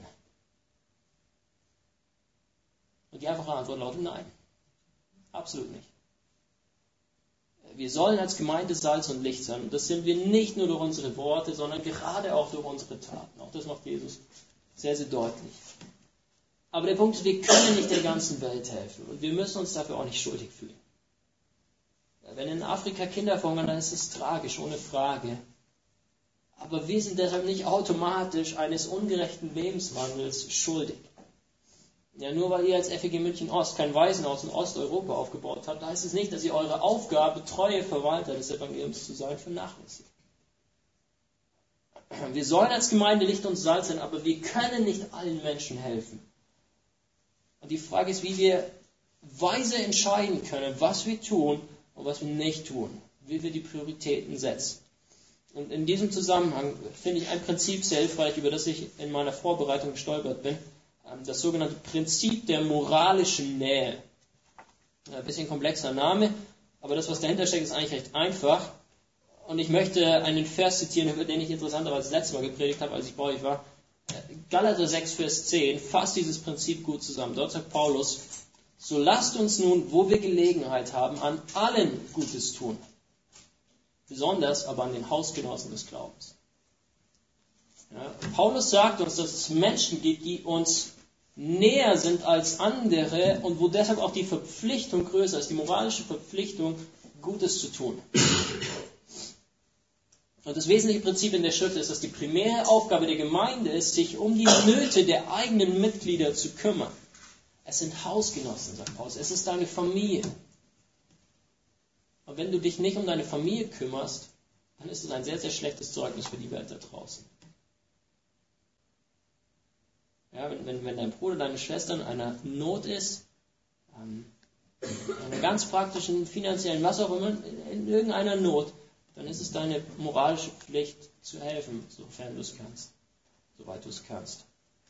Und die einfache Antwort lautet nein. Absolut nicht. Wir sollen als Gemeinde Salz und Licht sein. Und das sind wir nicht nur durch unsere Worte, sondern gerade auch durch unsere Taten. Auch das macht Jesus sehr, sehr deutlich. Aber der Punkt ist, wir können nicht der ganzen Welt helfen. Und wir müssen uns dafür auch nicht schuldig fühlen. Wenn in Afrika Kinder verhungern, dann ist es tragisch, ohne Frage. Aber wir sind deshalb nicht automatisch eines ungerechten Lebenswandels schuldig. Ja, nur weil ihr als F E G München Ost kein Waisenhaus in Osteuropa aufgebaut habt, heißt es nicht, dass ihr eure Aufgabe, treue Verwalter des Evangeliums zu sein, vernachlässigt. Wir sollen als Gemeinde Licht und Salz sein, aber wir können nicht allen Menschen helfen. Und die Frage ist, wie wir weise entscheiden können, was wir tun und was wir nicht tun, wie wir die Prioritäten setzen. Und in diesem Zusammenhang finde ich ein Prinzip sehr hilfreich, über das ich in meiner Vorbereitung gestolpert bin, das sogenannte Prinzip der moralischen Nähe. Ein bisschen komplexer Name, aber das, was dahinter steckt, ist eigentlich recht einfach. Und ich möchte einen Vers zitieren, über den ich interessanterweise das letzte Mal gepredigt habe, als ich bei euch war. Galater sechs, Vers zehn fasst dieses Prinzip gut zusammen. Dort sagt Paulus: So lasst uns nun, wo wir Gelegenheit haben, an allen Gutes tun. Besonders aber an den Hausgenossen des Glaubens. Ja, Paulus sagt uns, dass es Menschen gibt, die uns näher sind als andere und wo deshalb auch die Verpflichtung größer ist, die moralische Verpflichtung, Gutes zu tun. Und das wesentliche Prinzip in der Schrift ist, dass die primäre Aufgabe der Gemeinde ist, sich um die Nöte der eigenen Mitglieder zu kümmern. Es sind Hausgenossen, sagt Paulus. Es ist deine Familie. Und wenn du dich nicht um deine Familie kümmerst, dann ist es ein sehr, sehr schlechtes Zeugnis für die Welt da draußen. Ja, wenn, wenn, wenn dein Bruder, deine Schwester in einer Not ist, ähm, in einer ganz praktischen, finanziellen, was auch immer, in, in irgendeiner Not, dann ist es deine moralische Pflicht zu helfen, sofern du es kannst, soweit du es kannst.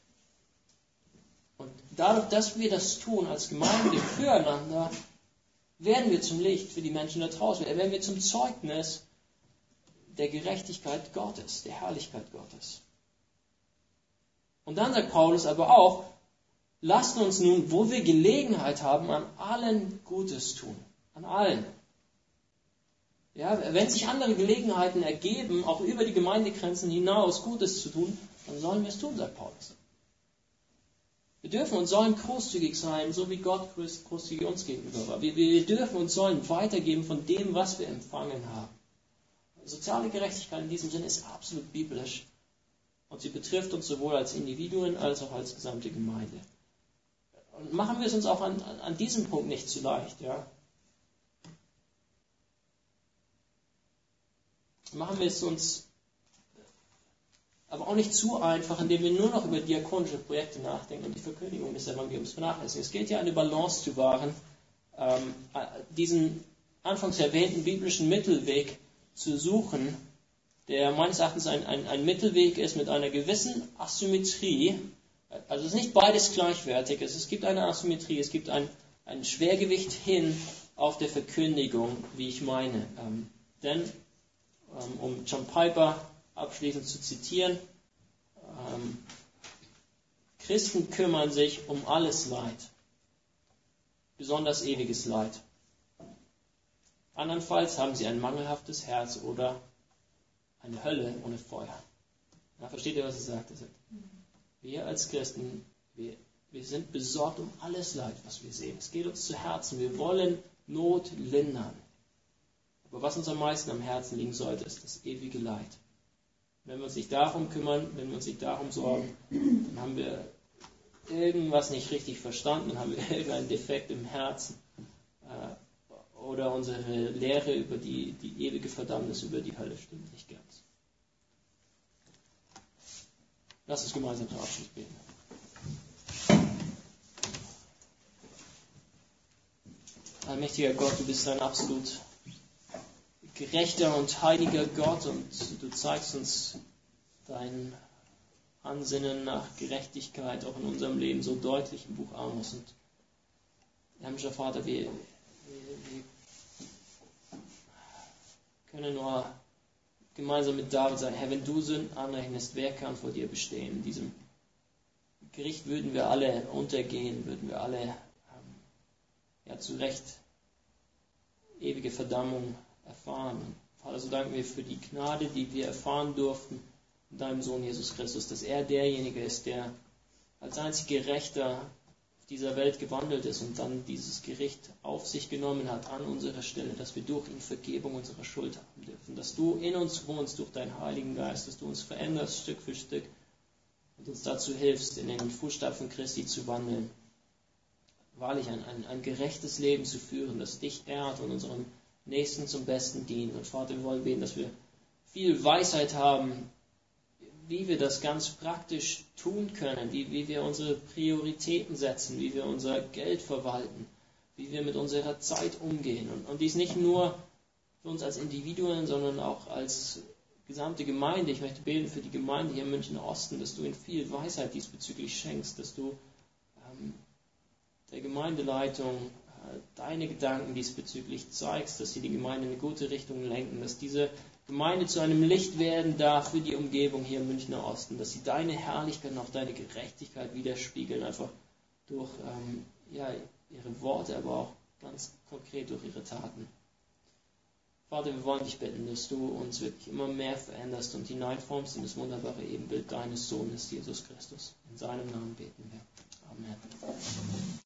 Und dadurch, dass wir das tun als Gemeinde füreinander, werden wir zum Licht für die Menschen da draußen, werden wir zum Zeugnis der Gerechtigkeit Gottes, der Herrlichkeit Gottes. Und dann sagt Paulus aber auch, lasst uns nun, wo wir Gelegenheit haben, an allen Gutes tun. An allen. Ja, wenn sich andere Gelegenheiten ergeben, auch über die Gemeindegrenzen hinaus Gutes zu tun, dann sollen wir es tun, sagt Paulus. Wir dürfen und sollen großzügig sein, so wie Gott großzügig uns gegenüber war. Wir, wir dürfen und sollen weitergeben von dem, was wir empfangen haben. Soziale Gerechtigkeit in diesem Sinne ist absolut biblisch. Und sie betrifft uns sowohl als Individuen als auch als gesamte Gemeinde. Und machen wir es uns auch an, an diesem Punkt nicht zu leicht. Ja? Machen wir es uns aber auch nicht zu einfach, indem wir nur noch über diakonische Projekte nachdenken und die Verkündigung des Evangeliums vernachlässigen. Es gilt ja, eine Balance zu wahren, ähm, diesen anfangs erwähnten biblischen Mittelweg zu suchen, der meines Erachtens ein, ein, ein Mittelweg ist mit einer gewissen Asymmetrie. Also es ist nicht beides gleichwertig, es gibt eine Asymmetrie, es gibt ein, ein Schwergewicht hin auf der Verkündigung, wie ich meine. Ähm, denn, ähm, um John Piper abschließend zu zitieren, ähm, Christen kümmern sich um alles Leid, besonders ewiges Leid. Andernfalls haben sie ein mangelhaftes Herz oder eine Hölle ohne Feuer. Na, versteht ihr, was er sagt? Er sagt, wir als Christen, wir, wir sind besorgt um alles Leid, was wir sehen. Es geht uns zu Herzen. Wir wollen Not lindern. Aber was uns am meisten am Herzen liegen sollte, ist das ewige Leid. Wenn wir uns nicht darum kümmern, wenn wir uns nicht darum sorgen, dann haben wir irgendwas nicht richtig verstanden, dann haben wir irgendeinen Defekt im Herzen. Oder unsere Lehre über die, die ewige Verdammnis, über die Hölle stimmt nicht ganz. Lass uns gemeinsam zum Abschluss beten. Allmächtiger Gott, du bist ein absolut gerechter und heiliger Gott und du zeigst uns dein Ansinnen nach Gerechtigkeit auch in unserem Leben so deutlich im Buch Amos. Und himmlischer Vater, wir, wir, wir können nur gemeinsam mit David sagen, Herr, wenn du Sünden anrechnest, wer kann vor dir bestehen? In diesem Gericht würden wir alle untergehen, würden wir alle ähm, ja, zu Recht ewige Verdammung erfahren. Und Vater, so danken wir für die Gnade, die wir erfahren durften in deinem Sohn Jesus Christus, dass er derjenige ist, der als einzig Gerechter auf dieser Welt gewandelt ist und dann dieses Gericht auf sich genommen hat an unserer Stelle, dass wir durch ihn Vergebung unserer Schuld haben dürfen, dass du in uns wohnst durch deinen Heiligen Geist, dass du uns veränderst Stück für Stück und uns dazu hilfst, in den Fußstapfen Christi zu wandeln, wahrlich ein, ein, ein gerechtes Leben zu führen, das dich ehrt und unserem Nächsten zum Besten dient. Und Vater, wir wollen beten, dass wir viel Weisheit haben, wie wir das ganz praktisch tun können, wie, wie wir unsere Prioritäten setzen, wie wir unser Geld verwalten, wie wir mit unserer Zeit umgehen. Und, und dies nicht nur für uns als Individuen, sondern auch als gesamte Gemeinde. Ich möchte beten für die Gemeinde hier in München Osten, dass du ihnen viel Weisheit diesbezüglich schenkst, dass du ähm, der Gemeindeleitung äh, deine Gedanken diesbezüglich zeigst, dass sie die Gemeinde in eine gute Richtung lenken, dass diese Gemeinde zu einem Licht werden darf für die Umgebung hier im Münchner Osten, dass sie deine Herrlichkeit und auch deine Gerechtigkeit widerspiegeln, einfach durch ähm, ja, ihre Worte, aber auch ganz konkret durch ihre Taten. Vater, wir wollen dich bitten, dass du uns wirklich immer mehr veränderst und hineinformst in das wunderbare Ebenbild deines Sohnes, Jesus Christus. In seinem Namen beten wir. Amen.